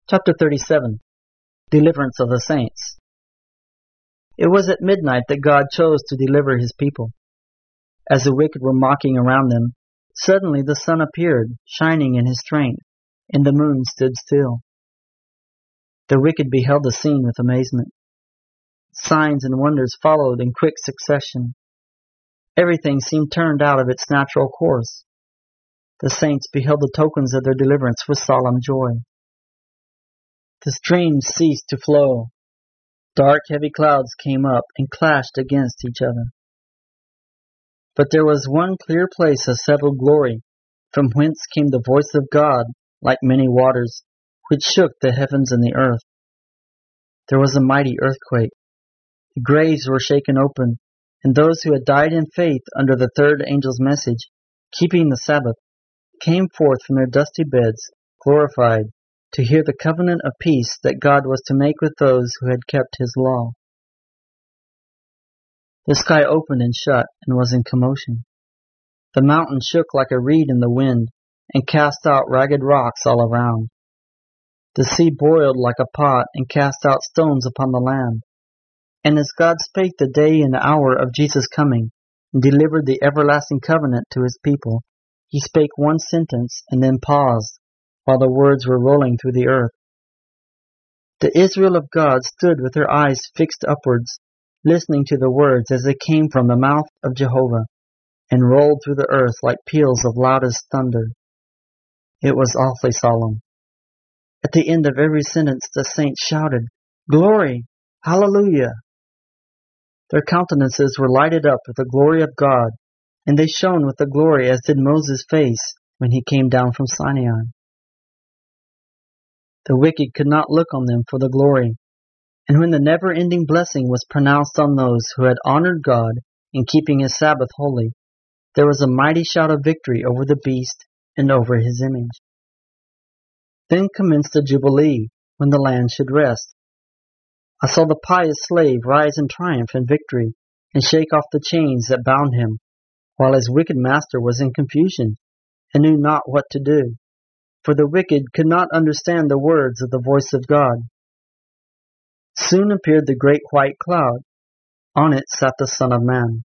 Chapter 37. Deliverance of the Saints. It was at midnight that God chose to deliver his people. As the wicked were mocking around them, suddenly the sun appeared, shining in his strength, and the moon stood still. The wicked beheld the scene with amazement. Signs and wonders followed in quick succession. Everything seemed turned out of its natural course. The saints beheld the tokens of their deliverance with solemn joy. The streams ceased to flow. Dark, heavy clouds came up and clashed against each other. But there was one clear place of settled glory, from whence came the voice of God like many waters, which shook the heavens and the earth. There was a mighty earthquake. The graves were shaken open, and those who had died in faith under the third angel's message, keeping the Sabbath, came forth from their dusty beds, glorified, to hear the covenant of peace that God was to make with those who had kept his law. The sky opened and shut and was in commotion. The mountain shook like a reed in the wind and cast out ragged rocks all around. The sea boiled like a pot and cast out stones upon the land. And as God spake the day and the hour of Jesus' coming and delivered the everlasting covenant to his people, he spake one sentence and then paused, while the words were rolling through the earth. The Israel of God stood with their eyes fixed upwards, listening to the words as they came from the mouth of Jehovah, and rolled through the earth like peals of loudest thunder. It was awfully solemn. At the end of every sentence the saints shouted, "Glory! Hallelujah!" Their countenances were lighted up with the glory of God, and they shone with the glory as did Moses' face when he came down from Sinai. The wicked could not look on them for the glory, and when the never-ending blessing was pronounced on those who had honored God in keeping his Sabbath holy, there was a mighty shout of victory over the beast and over his image. Then commenced the Jubilee, when the land should rest. I saw the pious slave rise in triumph and victory, and shake off the chains that bound him, while his wicked master was in confusion, and knew not what to do. For the wicked could not understand the words of the voice of God. Soon appeared the great white cloud. On it sat the Son of Man.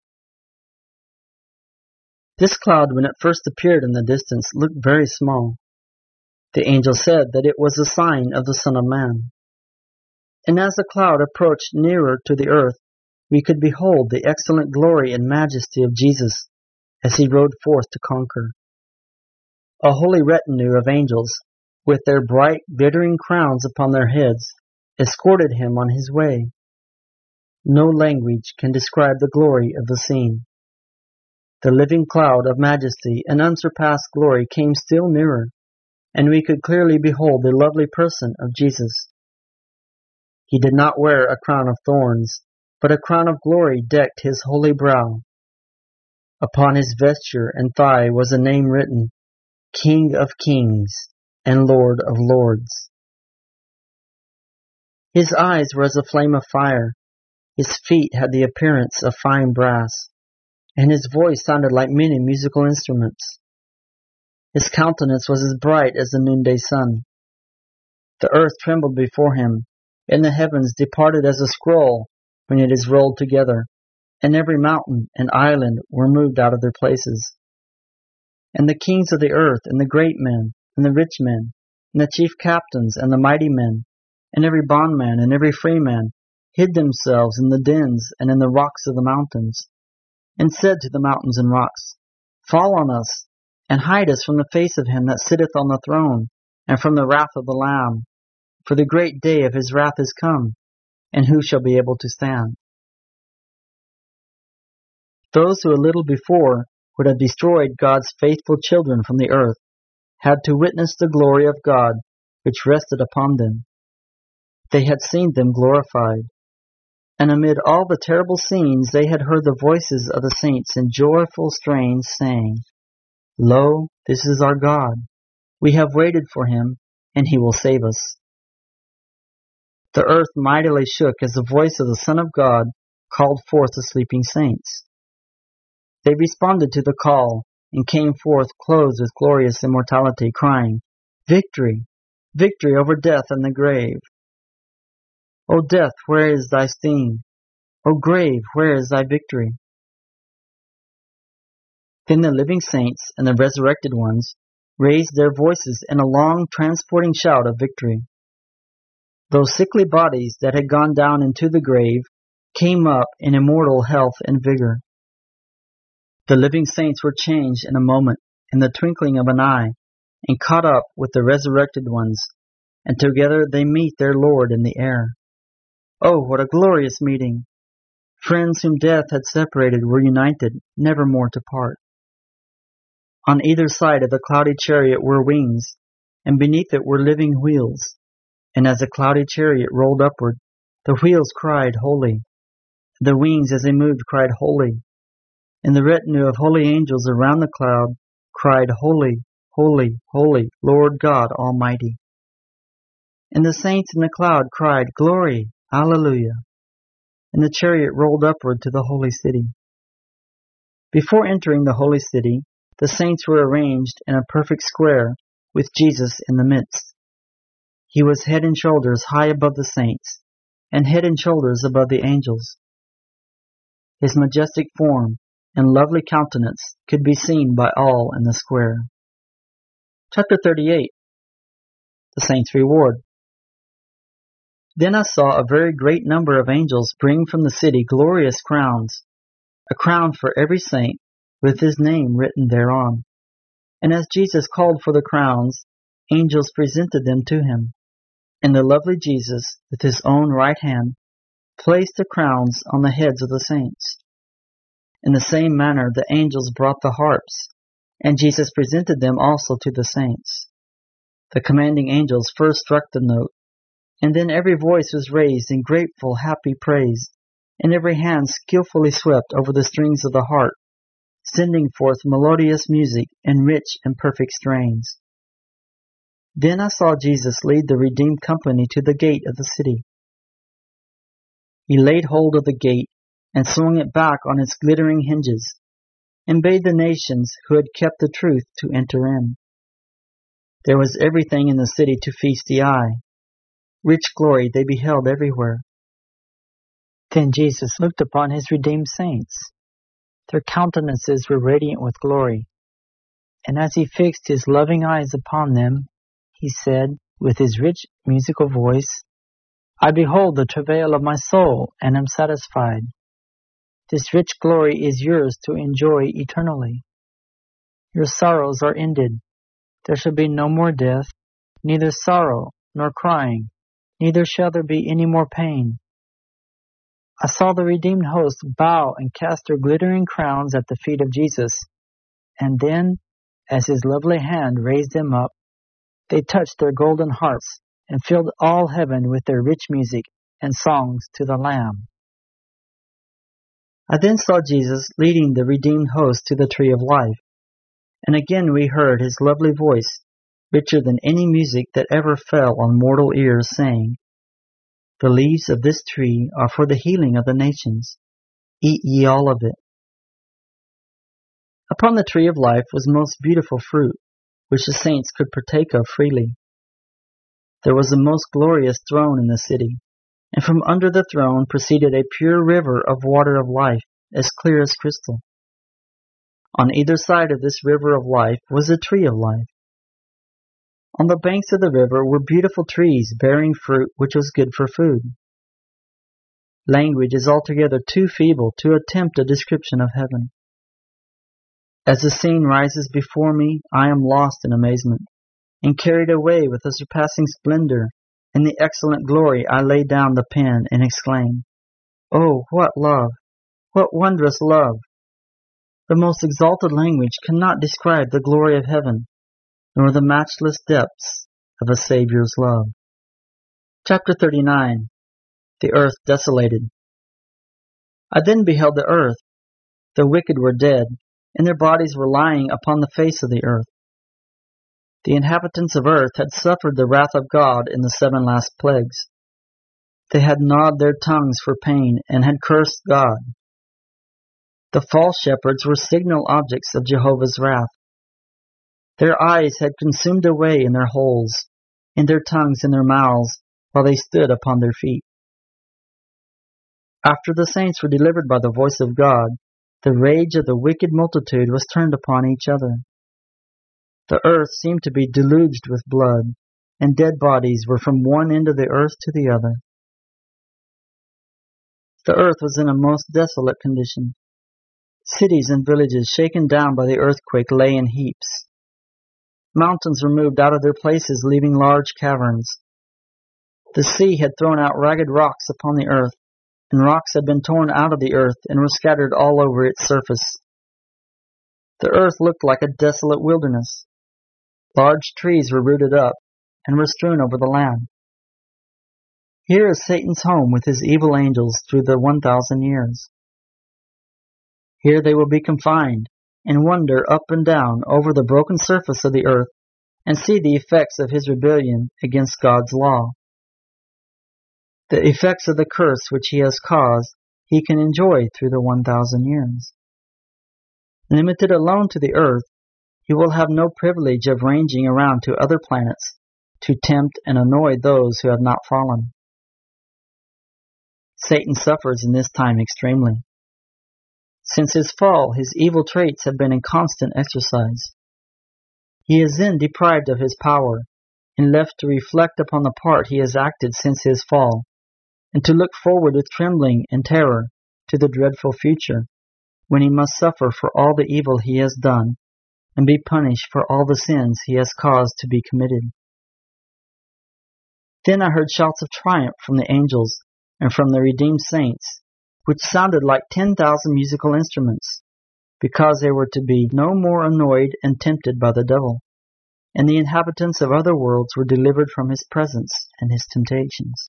This cloud, when it first appeared in the distance, looked very small. The angel said that it was a sign of the Son of Man. And as the cloud approached nearer to the earth, we could behold the excellent glory and majesty of Jesus as he rode forth to conquer. A holy retinue of angels, with their bright, glittering crowns upon their heads, escorted him on his way. No language can describe the glory of the scene. The living cloud of majesty and unsurpassed glory came still nearer, and we could clearly behold the lovely person of Jesus. He did not wear a crown of thorns, but a crown of glory decked his holy brow. Upon his vesture and thigh was a name written, King of Kings and Lord of Lords. His eyes were as a flame of fire, his feet had the appearance of fine brass, and his voice sounded like many musical instruments. His countenance was as bright as the noonday sun. The earth trembled before him, and the heavens departed as a scroll when it is rolled together, and every mountain and island were moved out of their places. And the kings of the earth, and the great men, and the rich men, and the chief captains, and the mighty men, and every bondman and every freeman, hid themselves in the dens and in the rocks of the mountains, and said to the mountains and rocks, Fall on us, and hide us from the face of him that sitteth on the throne, and from the wrath of the Lamb. For the great day of his wrath is come, and who shall be able to stand? Those who a little before would have destroyed God's faithful children from the earth had to witness the glory of God which rested upon them. They had seen them glorified, and amid all the terrible scenes they had heard the voices of the saints in joyful strains saying, Lo, this is our God. We have waited for him, and he will save us. The earth mightily shook as the voice of the Son of God called forth the sleeping saints. They responded to the call and came forth clothed with glorious immortality, crying, Victory! victory over death and the grave. O death, where is thy sting? O grave, where is thy victory? Then the living saints and the resurrected ones raised their voices in a long, transporting shout of victory. Those sickly bodies that had gone down into the grave came up in immortal health and vigor. The living saints were changed in a moment, in the twinkling of an eye, and caught up with the resurrected ones, and together they meet their Lord in the air. Oh, what a glorious meeting! Friends whom death had separated were united, never more to part. On either side of the cloudy chariot were wings, and beneath it were living wheels. And as the cloudy chariot rolled upward, the wheels cried, Holy. The wings, as they moved, cried, Holy. And the retinue of holy angels around the cloud cried, Holy, holy, holy, Lord God Almighty. And the saints in the cloud cried, Glory, Alleluia. And the chariot rolled upward to the holy city. Before entering the holy city, the saints were arranged in a perfect square with Jesus in the midst. He was head and shoulders high above the saints, and head and shoulders above the angels. His majestic form and lovely countenance could be seen by all in the square. Chapter 38. The Saints' Reward. Then I saw a very great number of angels bring from the city glorious crowns, a crown for every saint, with his name written thereon. And as Jesus called for the crowns, angels presented them to him. And the lovely Jesus, with his own right hand, placed the crowns on the heads of the saints. In the same manner the angels brought the harps, and Jesus presented them also to the saints. The commanding angels first struck the note, and then every voice was raised in grateful, happy praise, and every hand skillfully swept over the strings of the harp, sending forth melodious music in rich and perfect strains. Then I saw Jesus lead the redeemed company to the gate of the city. He laid hold of the gate and swung it back on its glittering hinges, and bade the nations who had kept the truth to enter in. There was everything in the city to feast the eye. Rich glory they beheld everywhere. Then Jesus looked upon his redeemed saints. Their countenances were radiant with glory, and as he fixed his loving eyes upon them, he said, with his rich musical voice, I behold the travail of my soul, and am satisfied. This rich glory is yours to enjoy eternally. Your sorrows are ended. There shall be no more death, neither sorrow nor crying, neither shall there be any more pain. I saw the redeemed host bow and cast their glittering crowns at the feet of Jesus, and then, as his lovely hand raised them up, they touched their golden harps and filled all heaven with their rich music and songs to the Lamb. I then saw Jesus leading the redeemed host to the tree of life, and again we heard his lovely voice, richer than any music that ever fell on mortal ears, saying, The leaves of this tree are for the healing of the nations. Eat ye all of it. Upon the tree of life was most beautiful fruit, which the saints could partake of freely. There was a most glorious throne in the city, and from under the throne proceeded a pure river of water of life, as clear as crystal. On either side of this river of life was a tree of life. On the banks of the river were beautiful trees bearing fruit which was good for food. Language is altogether too feeble to attempt a description of heaven. As the scene rises before me, I am lost in amazement, and carried away with the surpassing splendor and the excellent glory. I lay down the pen and exclaim, Oh, what love! What wondrous love! The most exalted language cannot describe the glory of heaven, nor the matchless depths of a Savior's love. Chapter 39. The earth desolated. I then beheld the earth. The wicked were dead, and their bodies were lying upon the face of the earth. The inhabitants of earth had suffered the wrath of God in the 7 last plagues. They had gnawed their tongues for pain, and had cursed God. The false shepherds were signal objects of Jehovah's wrath. Their eyes had consumed away in their holes, in their tongues in their mouths, while they stood upon their feet. After the saints were delivered by the voice of God, the rage of the wicked multitude was turned upon each other. The earth seemed to be deluged with blood, and dead bodies were from one end of the earth to the other. The earth was in a most desolate condition. Cities and villages shaken down by the earthquake lay in heaps. Mountains were moved out of their places, leaving large caverns. The sea had thrown out ragged rocks upon the earth, and rocks had been torn out of the earth and were scattered all over its surface. The earth looked like a desolate wilderness. Large trees were rooted up and were strewn over the land. Here is Satan's home with his evil angels through the 1,000 years. Here they will be confined and wander up and down over the broken surface of the earth and see the effects of his rebellion against God's law. The effects of the curse which he has caused, he can enjoy through the 1,000 years. Limited alone to the earth, he will have no privilege of ranging around to other planets to tempt and annoy those who have not fallen. Satan suffers in this time extremely. Since his fall, his evil traits have been in constant exercise. He is then deprived of his power and left to reflect upon the part he has acted since his fall, and to look forward with trembling and terror to the dreadful future, when he must suffer for all the evil he has done, and be punished for all the sins he has caused to be committed. Then I heard shouts of triumph from the angels and from the redeemed saints, which sounded like 10,000 musical instruments, because they were to be no more annoyed and tempted by the devil, and the inhabitants of other worlds were delivered from his presence and his temptations.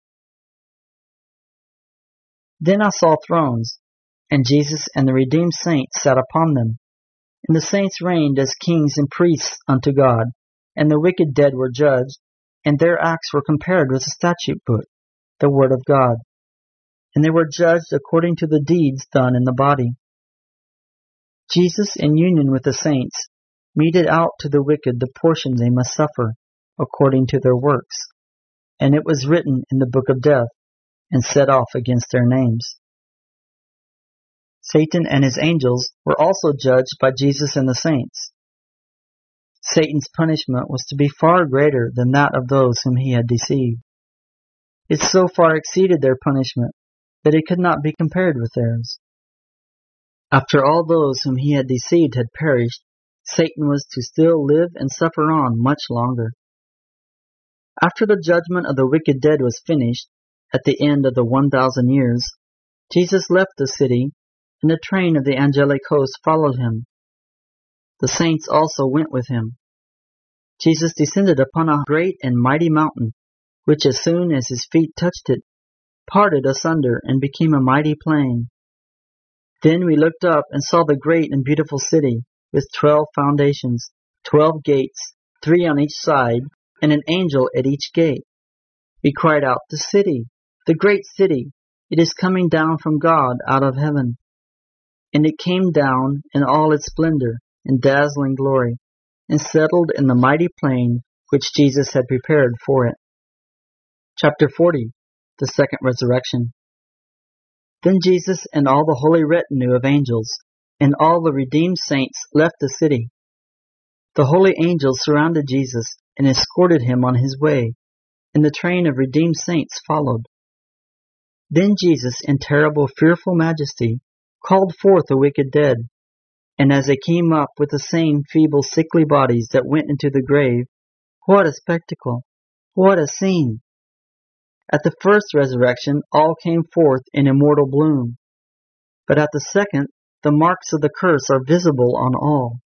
Then I saw thrones, and Jesus and the redeemed saints sat upon them, and the saints reigned as kings and priests unto God, and the wicked dead were judged, and their acts were compared with the statute book, the word of God, and they were judged according to the deeds done in the body. Jesus, in union with the saints, meted out to the wicked the portion they must suffer, according to their works, and it was written in the book of death, and set off against their names. Satan and his angels were also judged by Jesus and the saints. Satan's punishment was to be far greater than that of those whom he had deceived. It so far exceeded their punishment that it could not be compared with theirs. After all those whom he had deceived had perished, Satan was to still live and suffer on much longer. After the judgment of the wicked dead was finished, at the end of the 1,000 years, Jesus left the city, and the train of the angelic host followed him. The saints also went with him. Jesus descended upon a great and mighty mountain, which as soon as his feet touched it, parted asunder and became a mighty plain. Then we looked up and saw the great and beautiful city, with 12 foundations, 12 gates, 3 on each side, and an angel at each gate. We cried out, the great city, it is coming down from God out of heaven. And it came down in all its splendor and dazzling glory, and settled in the mighty plain which Jesus had prepared for it. Chapter 40. The Second Resurrection. Then Jesus and all the holy retinue of angels and all the redeemed saints left the city. The holy angels surrounded Jesus and escorted him on his way, and the train of redeemed saints followed. Then Jesus, in terrible, fearful majesty, called forth the wicked dead, and as they came up with the same feeble, sickly bodies that went into the grave, what a spectacle! What a scene! At the first resurrection, all came forth in immortal bloom. But at the second, the marks of the curse are visible on all.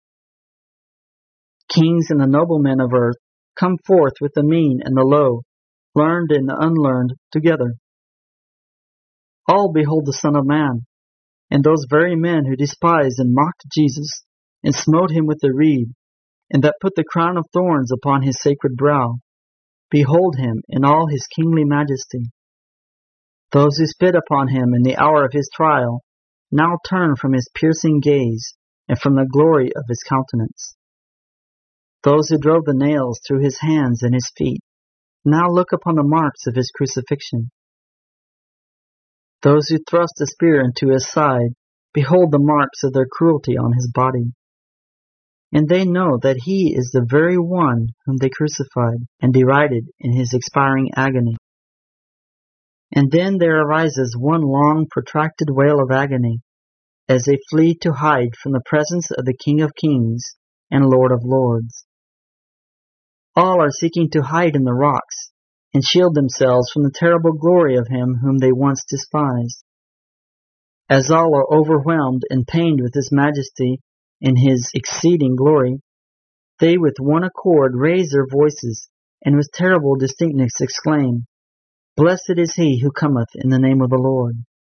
Kings and the noblemen of earth come forth with the mean and the low, learned and the unlearned together. All behold the Son of Man, and those very men who despised and mocked Jesus, and smote him with the reed, and that put the crown of thorns upon his sacred brow. Behold him in all his kingly majesty. Those who spit upon him in the hour of his trial now turn from his piercing gaze and from the glory of his countenance. Those who drove the nails through his hands and his feet Now look upon the marks of his crucifixion. Those who thrust a spear into his side, behold the marks of their cruelty on his body. And they know that he is the very one whom they crucified and derided in his expiring agony. And then there arises one long protracted wail of agony, as they flee to hide from the presence of the King of Kings and Lord of Lords. All are seeking to hide in the rocks and shield themselves from the terrible glory of him whom they once despised. As all are overwhelmed and pained with his majesty and his exceeding glory, they with one accord raise their voices and with terrible distinctness exclaim, "Blessed is he who cometh in the name of the Lord."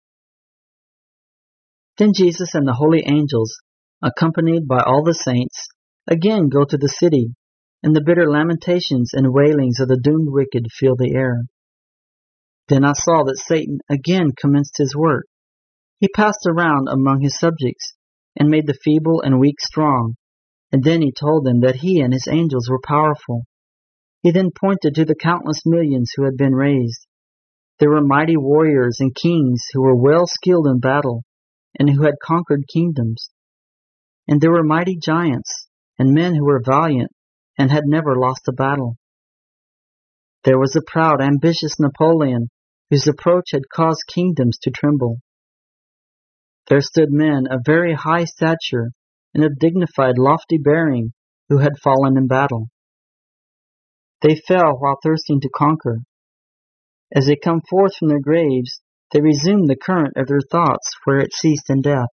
Then Jesus and the holy angels, accompanied by all the saints, again go to the city, and the bitter lamentations and wailings of the doomed wicked fill the air. Then I saw that Satan again commenced his work. He passed around among his subjects, and made the feeble and weak strong, and then he told them that he and his angels were powerful. He then pointed to the countless millions who had been raised. There were mighty warriors and kings who were well skilled in battle, and who had conquered kingdoms. And there were mighty giants, and men who were valiant, and had never lost a battle. There was a proud, ambitious Napoleon, whose approach had caused kingdoms to tremble. There stood men of very high stature and of dignified, lofty bearing, who had fallen in battle. They fell while thirsting to conquer. As they come forth from their graves, they resume the current of their thoughts where it ceased in death.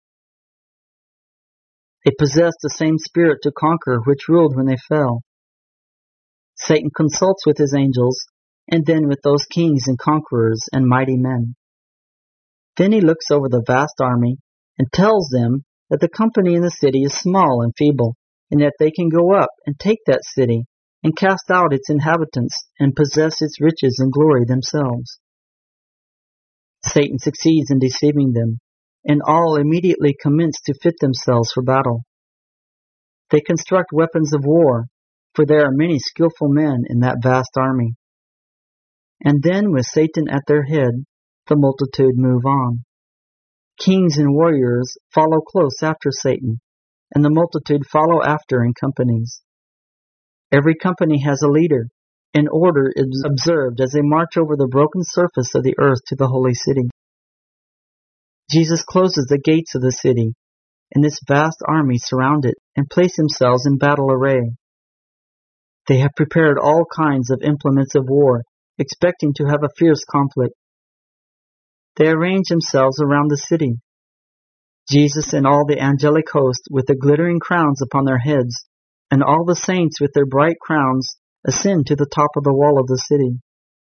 They possessed the same spirit to conquer which ruled when they fell. Satan consults with his angels, and then with those kings and conquerors and mighty men. Then he looks over the vast army and tells them that the company in the city is small and feeble, and that they can go up and take that city and cast out its inhabitants and possess its riches and glory themselves. Satan succeeds in deceiving them, and all immediately commence to fit themselves for battle. They construct weapons of war, for there are many skillful men in that vast army. And then, with Satan at their head, the multitude move on. Kings and warriors follow close after Satan, and the multitude follow after in companies. Every company has a leader, and order is observed as they march over the broken surface of the earth to the holy city. Jesus closes the gates of the city, and this vast army surround it and place themselves in battle array. They have prepared all kinds of implements of war, expecting to have a fierce conflict. They arrange themselves around the city. Jesus and all the angelic host with the glittering crowns upon their heads, and all the saints with their bright crowns, ascend to the top of the wall of the city.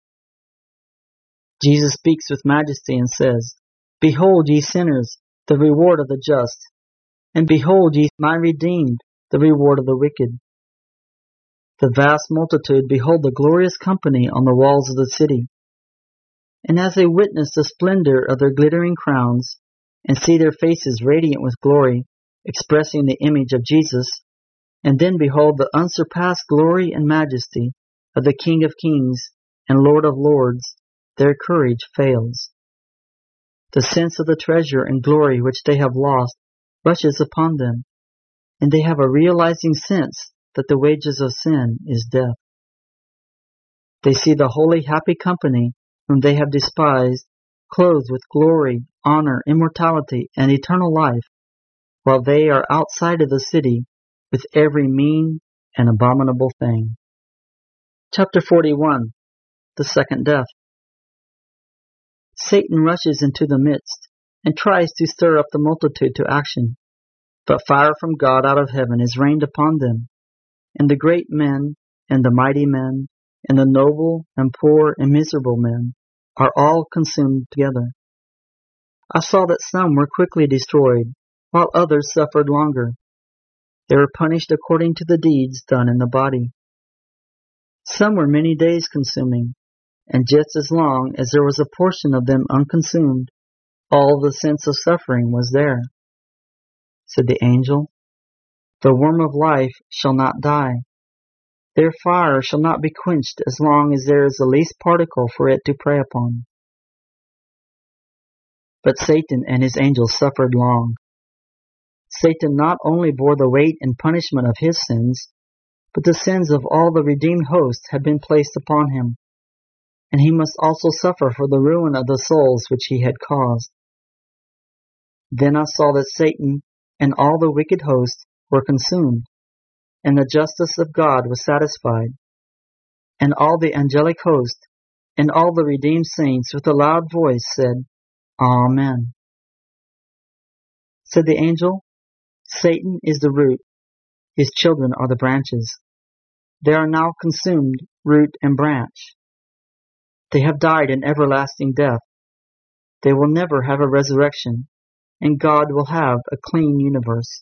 Jesus speaks with majesty and says, "Behold, ye sinners, the reward of the just, and behold, ye my redeemed, the reward of the wicked." The vast multitude behold the glorious company on the walls of the city. And as they witness the splendor of their glittering crowns, and see their faces radiant with glory, expressing the image of Jesus, and then behold the unsurpassed glory and majesty of the King of Kings and Lord of Lords, their courage fails. The sense of the treasure and glory which they have lost rushes upon them, and they have a realizing sense that the wages of sin is death. They see the holy, happy company whom they have despised, clothed with glory, honor, immortality, and eternal life, while they are outside of the city with every mean and abominable thing. Chapter 41. The Second Death. Satan rushes into the midst and tries to stir up the multitude to action, but fire from God out of heaven is rained upon them, and the great men and the mighty men and the noble and poor and miserable men are all consumed together. I saw that some were quickly destroyed, while others suffered longer. They were punished according to the deeds done in the body. Some were many days consuming, and just as long as there was a portion of them unconsumed, all the sense of suffering was there. Said the angel, "The worm of life shall not die." Their fire shall not be quenched as long as there is the least particle for it to prey upon. But Satan and his angels suffered long. Satan not only bore the weight and punishment of his sins, but the sins of all the redeemed host had been placed upon him, and he must also suffer for the ruin of the souls which he had caused. Then I saw that Satan and all the wicked host were consumed, and the justice of God was satisfied, and all the angelic host and all the redeemed saints with a loud voice said, Amen. Said the angel, Satan is the root, his children are the branches. They are now consumed, root and branch. They have died an everlasting death. They will never have a resurrection, and God will have a clean universe.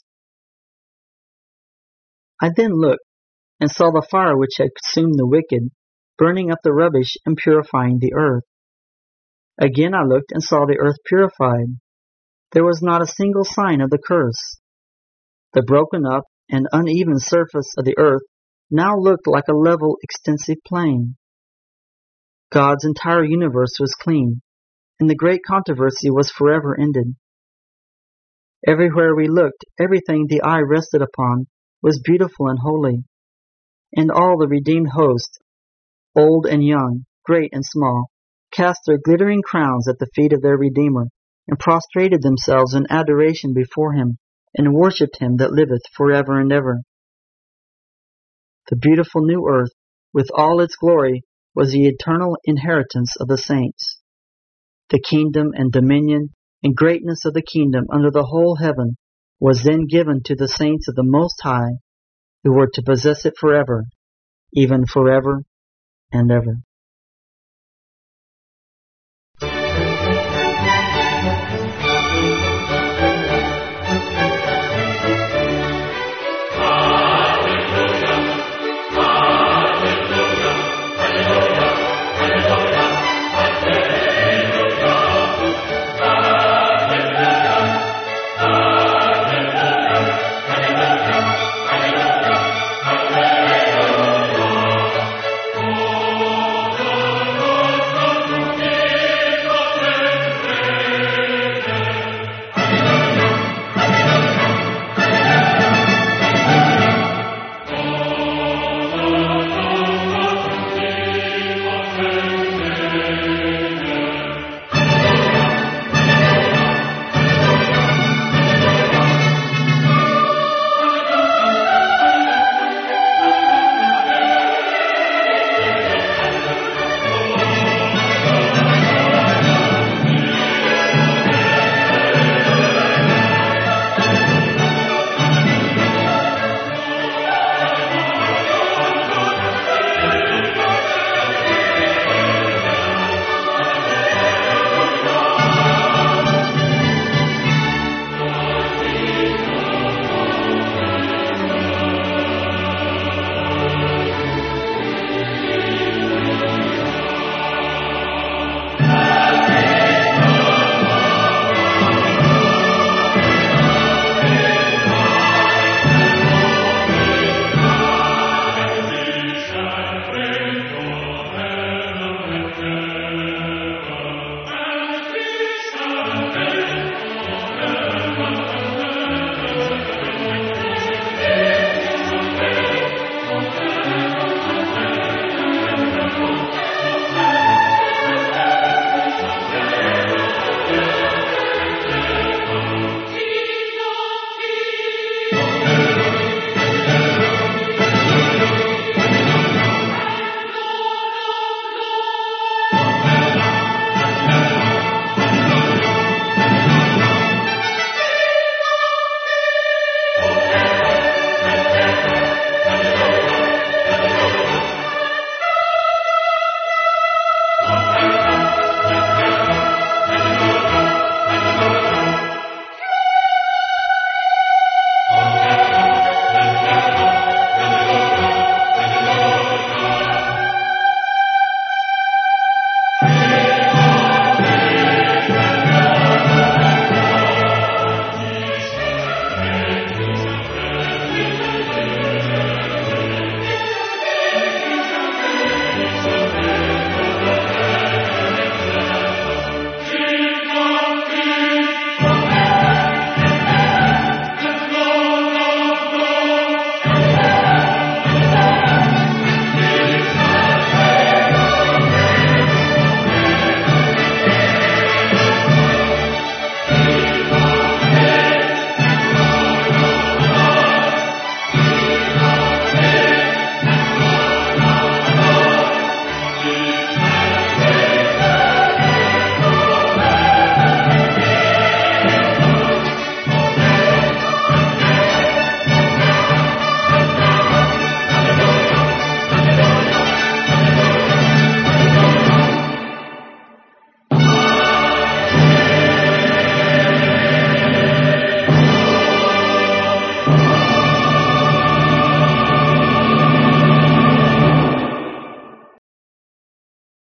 I then looked and saw the fire which had consumed the wicked, burning up the rubbish and purifying the earth. Again I looked and saw the earth purified. There was not a single sign of the curse. The broken up and uneven surface of the earth now looked like a level, extensive plain. God's entire universe was clean, and the great controversy was forever ended. Everywhere we looked, everything the eye rested upon was beautiful and holy, and all the redeemed host, old and young, great and small, cast their glittering crowns at the feet of their Redeemer, and prostrated themselves in adoration before him, and worshipped him that liveth forever and ever. The beautiful new earth, with all its glory, was the eternal inheritance of the saints. The kingdom and dominion and greatness of the kingdom under the whole heaven was then given to the saints of the Most High, who were to possess it forever, even forever and ever.